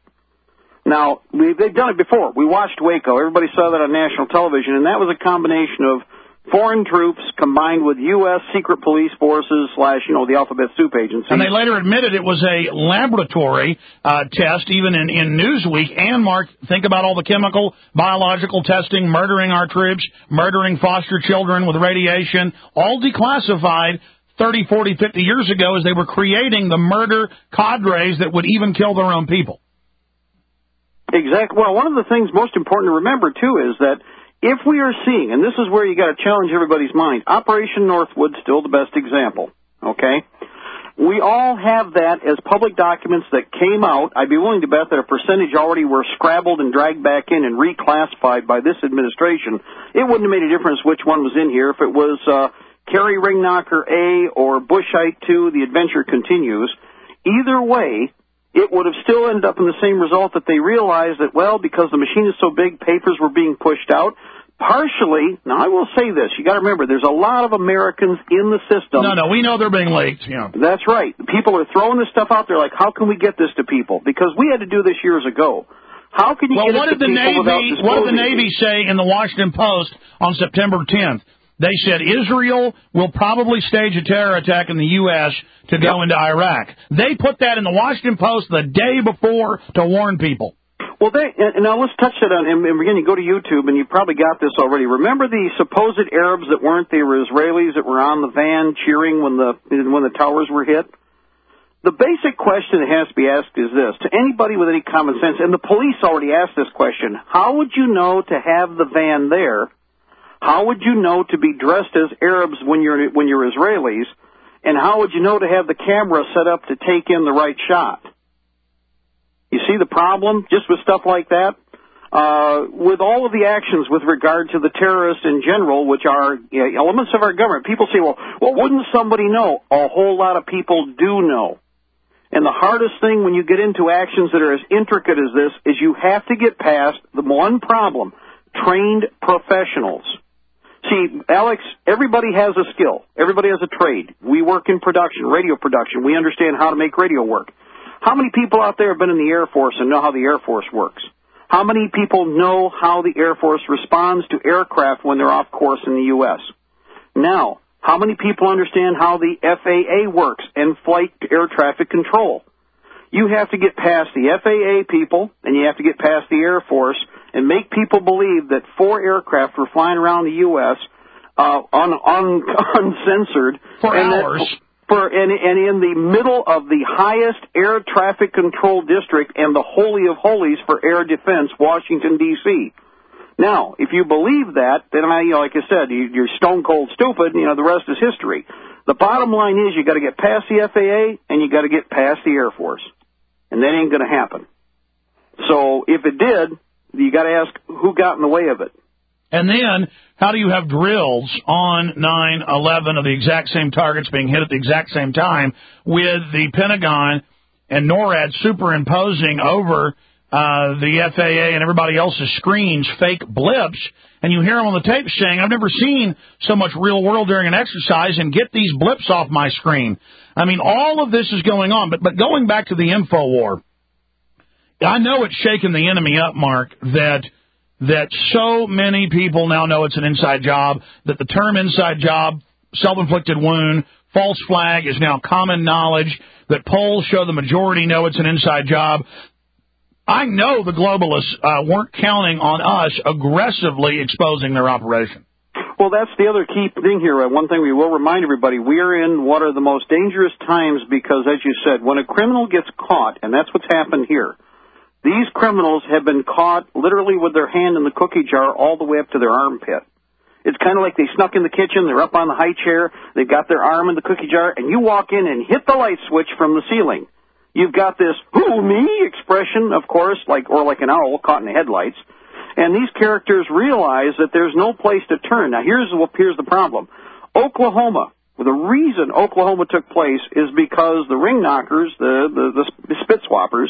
Now, we, they've done it before. We watched Waco. Everybody saw that on national television, and that was a combination of foreign troops combined with U S secret police forces slash, you know, the alphabet soup agency. And they later admitted it was a laboratory uh, test, even in, in Newsweek. And, Mark, think about all the chemical, biological testing, murdering our troops, murdering foster children with radiation, all declassified thirty, forty, fifty years ago as they were creating the murder cadres that would even kill their own people. Exactly. Well, one of the things most important to remember, too, is that if we are seeing, and this is where you got to challenge everybody's mind, Operation Northwood still the best example, okay? We all have that as public documents that came out. I'd be willing to bet that a percentage already were scrabbled and dragged back in and reclassified by this administration. It wouldn't have made a difference which one was in here. If it was uh, Kerry Ringknocker A or Bushite two, the adventure continues. Either way, it would have still ended up in the same result that they realized that, well, because the machine is so big, papers were being pushed out. Partially, now I will say this, you got to remember, there's a lot of Americans in the system. No, no, we know they're being leaked. Yeah. That's right. People are throwing this stuff out there like, how can we get this to people? Because we had to do this years ago. How can you well, get what it to did the people Navy, without What did the disclosing Navy it? say in the Washington Post on September tenth? They said Israel will probably stage a terror attack in the U S to go yep. into Iraq. They put that in the Washington Post the day before to warn people. Well, they, and now let's touch that on, and again, you go to YouTube, and you probably got this already. Remember the supposed Arabs that weren't, they were Israelis that were on the van cheering when the when the towers were hit? The basic question that has to be asked is this, to anybody with any common sense, and the police already asked this question, how would you know to have the van there? How would you know to be dressed as Arabs when you're when you're Israelis? And how would you know to have the camera set up to take in the right shot? You see the problem just with stuff like that? Uh, with all of the actions with regard to the terrorists in general, which are you know, elements of our government, people say, well, well, wouldn't somebody know? A whole lot of people do know. And the hardest thing when you get into actions that are as intricate as this is you have to get past the one problem, trained professionals. See, Alex, everybody has a skill. Everybody has a trade. We work in production, radio production. We understand how to make radio work. How many people out there have been in the Air Force and know how the Air Force works? How many people know how the Air Force responds to aircraft when they're off course in the U S? Now, How many people understand how the F A A works and flight air traffic control? You have to get past the F A A people, and you have to get past the Air Force, and make people believe that four aircraft were flying around the U S uh, un, un, uncensored. For and hours. That, for, and, and in the middle of the highest air traffic control district and the holy of holies for air defense, Washington, D C Now, if you believe that, then I, you know, like I said, you, you're stone cold stupid, and, you know, the rest is history. The bottom line is you got to get past the F A A and you got to get past the Air Force. And that ain't going to happen. So if it did, you got to ask who got in the way of it. And then, how do you have drills on nine eleven of the exact same targets being hit at the exact same time with the Pentagon and NORAD superimposing over uh, the F A A and everybody else's screens fake blips, and you hear them on the tape saying, I've never seen so much real world during an exercise, and get these blips off my screen. I mean, all of this is going on. But, but going back to the info war, I know it's shaken the enemy up, Mark, that that so many people now know it's an inside job, that the term inside job, self-inflicted wound, false flag is now common knowledge, that polls show the majority know it's an inside job. I know the globalists uh, weren't counting on us aggressively exposing their operation. Well, that's the other key thing here. One thing we will remind everybody, we are in what are the most dangerous times because, as you said, when a criminal gets caught, and that's what's happened here, these criminals have been caught literally with their hand in the cookie jar all the way up to their armpit. It's kind of like they snuck in the kitchen, they're up on the high chair, they've got their arm in the cookie jar, and you walk in and hit the light switch from the ceiling. You've got this, who, me, expression, of course, like or like an owl caught in the headlights. And these characters realize that there's no place to turn. Now, here's, here's the problem. Oklahoma, well, the reason Oklahoma took place is because the ring knockers, the, the, the spit swappers,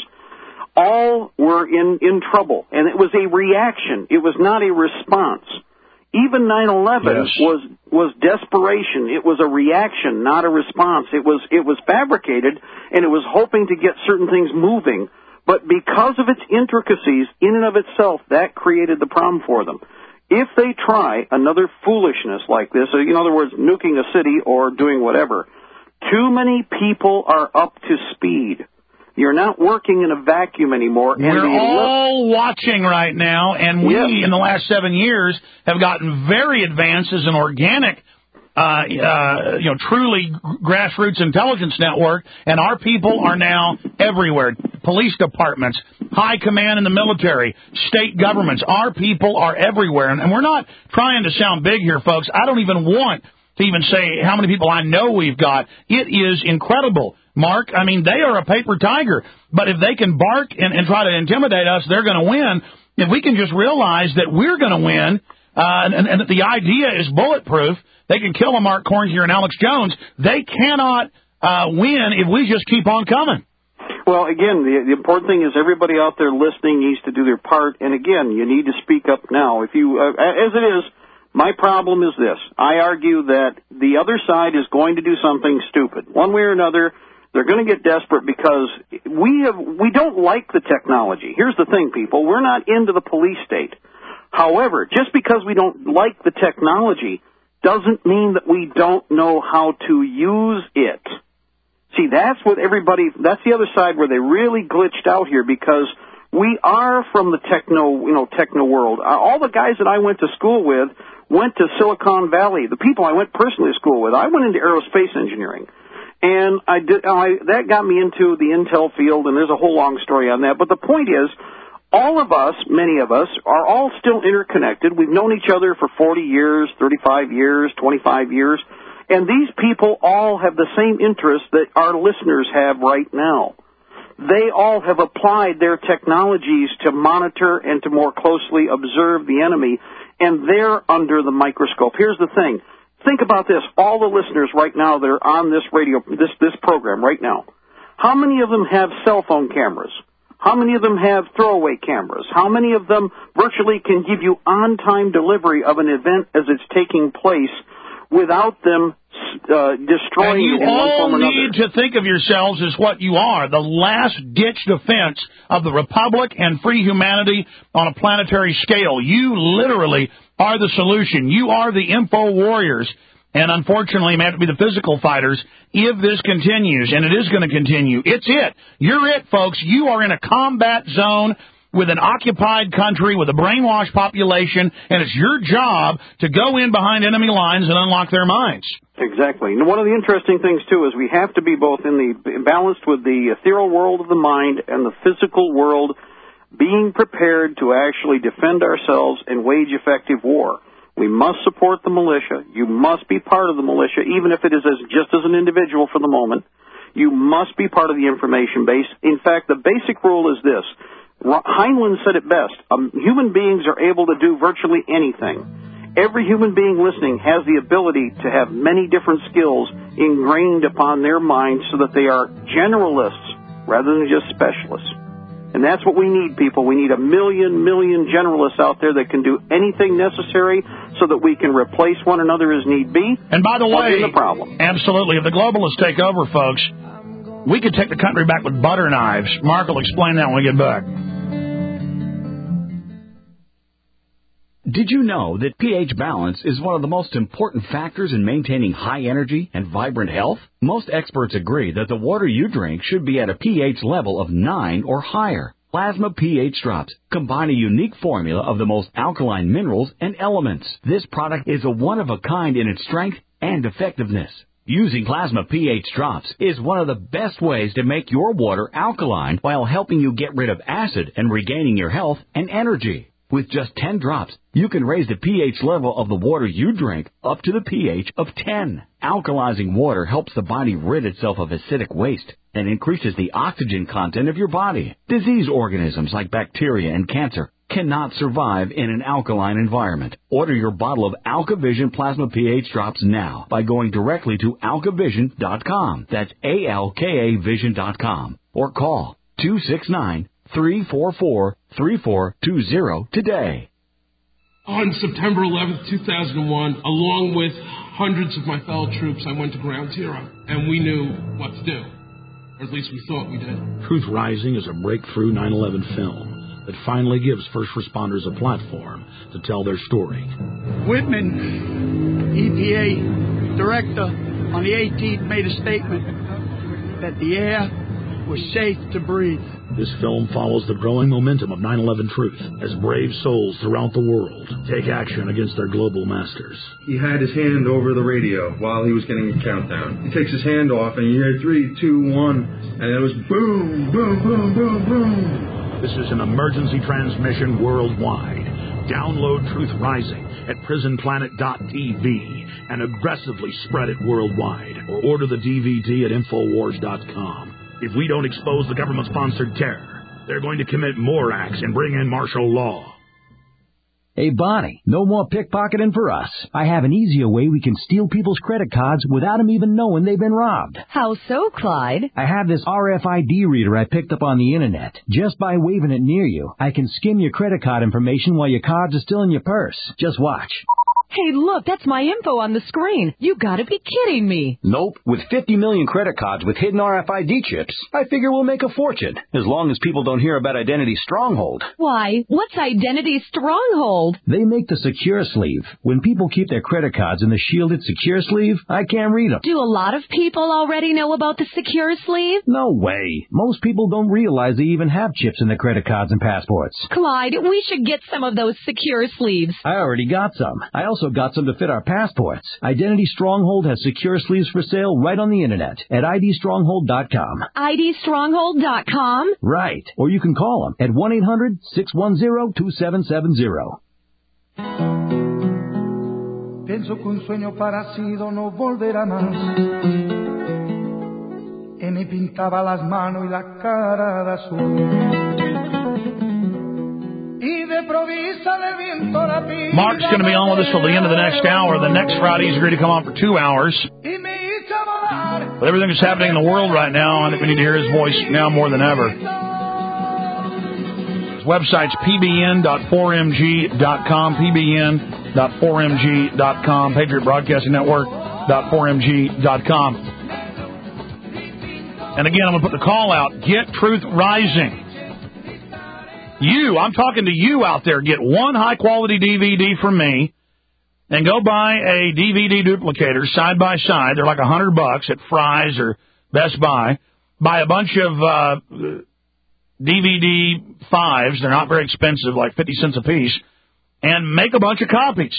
all were in, in trouble. And it was a reaction. It was not a response. Even nine eleven yes. was was desperation. It was a reaction, not a response. It was it was fabricated, and it was hoping to get certain things moving. But because of its intricacies, in and of itself, that created the problem for them. If they try another foolishness like this, in other words, nuking a city or doing whatever, too many people are up to speed. You're not working in a vacuum anymore. And We're all watching right now, and we, yes. in the last seven years, have gotten very advanced as an organic, uh, uh, you know, truly grassroots intelligence network, and our people are now everywhere. Police departments, high command in the military, state governments. Our people are everywhere, and, and we're not trying to sound big here, folks. I don't even want to even say how many people I know we've got. It is incredible. Mark, I mean, they are a paper tiger, but if they can bark and, and try to intimidate us, they're going to win. If we can just realize that we're going to win, uh, and, and that the idea is bulletproof, they can kill a Mark Cornhier and Alex Jones. They cannot uh, win if we just keep on coming. Well, again, the, the important thing is everybody out there listening needs to do their part, and again, you need to speak up now. If you, uh, as it is, my problem is this. I argue that the other side is going to do something stupid. One way or another, they're going to get desperate because we have we don't like the technology. Here's the thing, people. We're not into the police state. However, just because we don't like the technology doesn't mean that we don't know how to use it. See, that's what everybody, that's the other side where they really glitched out here because we are from the techno, you know, techno world. Uh, all the guys that I went to school with went to Silicon Valley. The people I went personally to school with, I went into aerospace engineering. And I did, I, that got me into the Intel field, and there's a whole long story on that. But the point is, all of us, many of us, are all still interconnected. We've known each other for forty years, thirty-five years, twenty-five years. And these people all have the same interests that our listeners have right now. They all have applied their technologies to monitor and to more closely observe the enemy, and they're under the microscope. Here's the thing. Think about this. All the listeners right now that are on this radio, this, this program right now, how many of them have cell phone cameras? How many of them have throwaway cameras? How many of them virtually can give you on-time delivery of an event as it's taking place without them uh, destroying and you it in one form or another? all need to think of yourselves as what you are, the last-ditch defense of the Republic and free humanity on a planetary scale. You literally are the solution. You are the info warriors. And unfortunately, it may have to be the physical fighters if this continues, and it is going to continue. It's it. You're it, folks. You are in a combat zone with an occupied country, with a brainwashed population, and it's your job to go in behind enemy lines and unlock their minds. Exactly. And one of the interesting things, too, is we have to be both in the balanced with the ethereal world of the mind and the physical world, being prepared to actually defend ourselves and wage effective war. We must support the militia. You must be part of the militia, even if it is as, just as an individual for the moment. You must be part of the information base. In fact, the basic rule is this. Heinlein said it best. Um, human beings are able to do virtually anything. Every human being listening has the ability to have many different skills ingrained upon their minds so that they are generalists rather than just specialists. And that's what we need, people. We need a million, million generalists out there that can do anything necessary so that we can replace one another as need be. And by the way, the problem. Absolutely, if the globalists take over, folks, we could take the country back with butter knives. Mark will explain that when we get back. Did you know that pH balance is one of the most important factors in maintaining high energy and vibrant health? Most experts agree that the water you drink should be at a pH level of nine or higher. Plasma pH Drops combine a unique formula of the most alkaline minerals and elements. This product is a one-of-a-kind in its strength and effectiveness. Using Plasma pH Drops is one of the best ways to make your water alkaline while helping you get rid of acid and regaining your health and energy. With just ten drops, you can raise the pH level of the water you drink up to the pH of ten. Alkalizing water helps the body rid itself of acidic waste and increases the oxygen content of your body. Disease organisms like bacteria and cancer cannot survive in an alkaline environment. Order your bottle of AlkaVision Plasma pH Drops now by going directly to alkavision dot com. That's A L K A vision dot com. Or call two six nine, three four four, three four two zero today. On September eleventh, two thousand one, along with hundreds of my fellow troops, I went to Ground Zero, and we knew what to do. Or at least we thought we did. Truth Rising is a breakthrough nine eleven film that finally gives first responders a platform to tell their story. Whitman, E P A director, on the eighteenth made a statement that the air was safe to breathe. This film follows the growing momentum of nine eleven truth as brave souls throughout the world take action against their global masters. He had his hand over the radio while he was getting a countdown. He takes his hand off and you hear three, two, one, and it was boom, boom, boom, boom, boom. This is an emergency transmission worldwide. Download Truth Rising at prison planet dot t v and aggressively spread it worldwide, or order the D V D at infowars dot com. If we don't expose the government-sponsored terror, they're going to commit more acts and bring in martial law. Hey, Bonnie, no more pickpocketing for us. I have an easier way we can steal people's credit cards without them even knowing they've been robbed. How so, Clyde? I have this R F I D reader I picked up on the internet. Just by waving it near you, I can skim your credit card information while your cards are still in your purse. Just watch. Hey, look, that's my info on the screen. You gotta be kidding me. Nope. With fifty million credit cards with hidden R F I D chips, I figure we'll make a fortune, as long as people don't hear about Identity Stronghold. Why? What's Identity Stronghold? They make the secure sleeve. When people keep their credit cards in the shielded secure sleeve, I can't read them. Do a lot of people already know about the secure sleeve? No way. Most people don't realize they even have chips in their credit cards and passports. Clyde, we should get some of those secure sleeves. I already got some. I also got some to fit our passports. Identity Stronghold has secure sleeves for sale right on the internet at I D stronghold dot com. I D stronghold dot com? Right. Or you can call them at one eight hundred, six one zero, two seven seven zero. Pienso que un sueño parecido no volverá más. Y me pintaba las manos y la cara de azul. Mark's going to be on with us till the end of the next hour. The next Friday he's agreed to come on for two hours. With everything that's happening in the world right now, I think we need to hear his voice now more than ever. His website's p b n dot four m g dot com, p b n dot four m g dot com, Patriot Broadcasting Network dot four m g dot com. And again, I'm going to put the call out. Get Truth Rising. You, I'm talking to you out there. Get one high-quality D V D from me and go buy a D V D duplicator side by side. They're like a hundred bucks at Fry's or Best Buy. Buy a bunch of uh, D V D fives. They're not very expensive, like fifty cents a piece, and make a bunch of copies.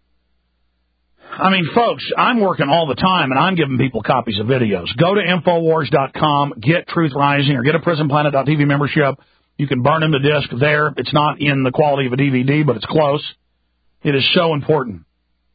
I mean, folks, I'm working all the time, and I'm giving people copies of videos. Go to Infowars dot com, get Truth Rising, or get a Prison Planet dot T V membership. You can burn them to disc there. It's not in the quality of a D V D, but it's close. It is so important.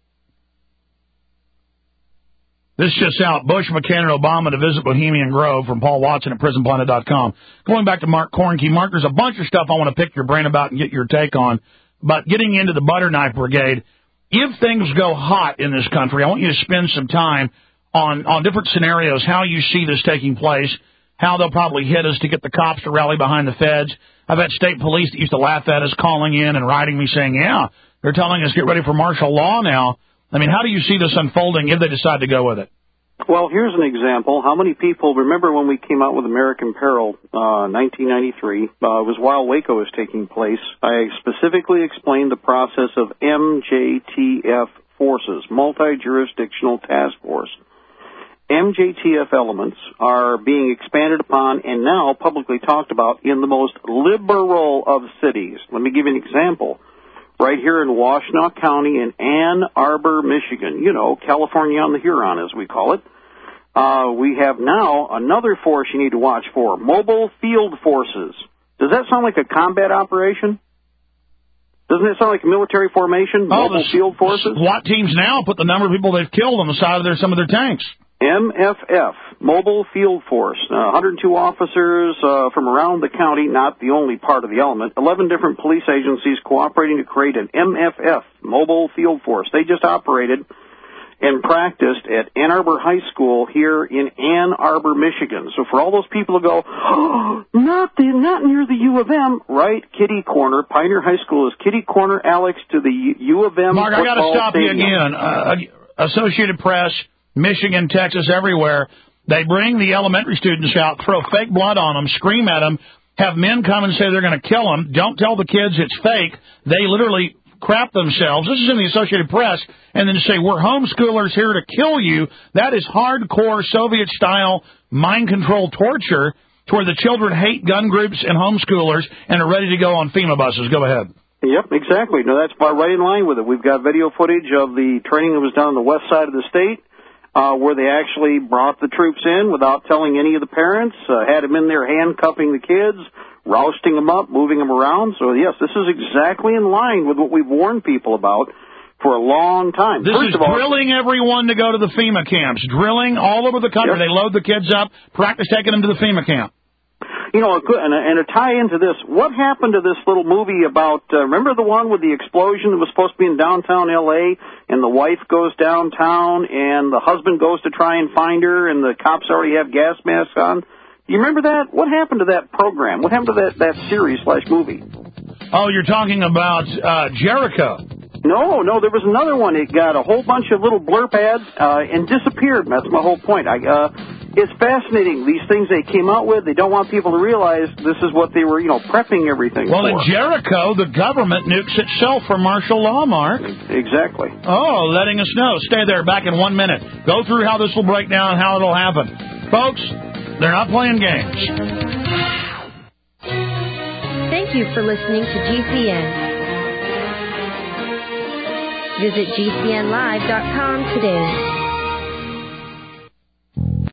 This just out. Bush, McCain, and Obama to visit Bohemian Grove from Paul Watson at Prison Planet dot com. Going back to Mark Cornkey. Mark, there's a bunch of stuff I want to pick your brain about and get your take on. But getting into the butter knife brigade, if things go hot in this country, I want you to spend some time on, on different scenarios, how you see this taking place, how they'll probably hit us to get the cops to rally behind the feds. I've had state police that used to laugh at us calling in and writing me saying, yeah, they're telling us get ready for martial law now. I mean, how do you see this unfolding if they decide to go with it? Well, here's an example. How many people remember when we came out with American Peril, uh, nineteen ninety-three? Uh, it was while Waco was taking place. I specifically explained the process of M J T F forces, multi-jurisdictional task force. M J T F elements are being expanded upon and now publicly talked about in the most liberal of cities. Let me give you an example. Right here in Washtenaw County in Ann Arbor, Michigan, you know, California on the Huron, as we call it, uh, we have now another force you need to watch for, mobile field forces. Does that sound like a combat operation? Doesn't it sound like a military formation, oh, mobile the, field forces? SWAT teams now put the number of people they've killed on the side of their, some of their tanks. M F F, Mobile Field Force, uh, one hundred two officers uh, from around the county, not the only part of the element, eleven different police agencies cooperating to create an M F F, Mobile Field Force. They just operated and practiced at Ann Arbor High School here in Ann Arbor, Michigan. So for all those people who go, oh, not the, not near the U of M, right, kitty corner, Pioneer High School is kitty corner, Alex, to the U of M Mark, I got to stop stadium. you again. Uh, Associated Press, Michigan, Texas, everywhere, they bring the elementary students out, throw fake blood on them, scream at them, have men come and say they're going to kill them. Don't tell the kids it's fake. They literally crap themselves. This is in the Associated Press, and then say, we're homeschoolers here to kill you. That is hardcore Soviet-style mind control torture to where the children hate gun groups and homeschoolers and are ready to go on FEMA buses. Go ahead. Yep, exactly. No, that's right in line with it. We've got video footage of the training that was done on the west side of the state, Uh, where they actually brought the troops in without telling any of the parents, uh, had them in there handcuffing the kids, rousting them up, moving them around. So, yes, this is exactly in line with what we've warned people about for a long time. This First is of all, drilling everyone to go to the FEMA camps, drilling all over the country. Yep. They load the kids up, practice taking them to the FEMA camp. You know, and a, and a tie into this, what happened to this little movie about, uh, remember the one with the explosion that was supposed to be in downtown L A, and the wife goes downtown, and the husband goes to try and find her, and the cops already have gas masks on? Do you remember that? What happened to that program? What happened to that, that series slash movie? Oh, you're talking about uh, Jericho. No, no, there was another one. It got a whole bunch of little blurb ads uh, and disappeared. That's my whole point. I, uh, it's fascinating. These things they came out with, they don't want people to realize this is what they were, you know, prepping everything well, for. Well, in Jericho, the government nukes itself for martial law, Mark. Exactly. Oh, letting us know. Stay there. Back in one minute. Go through how this will break down, how it'll happen. Folks, they're not playing games. Thank you for listening to G C N. Visit G C N live dot com today.